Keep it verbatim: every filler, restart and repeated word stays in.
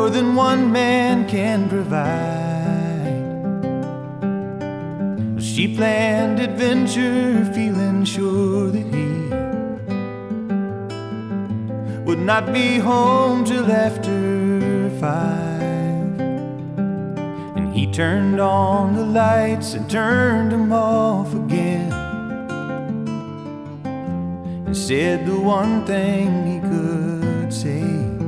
more than one man can provide. A sheepland adventure, feeling sure that he would not be home till after five. And he turned on the lights and turned them off again, and said the one thing he could say: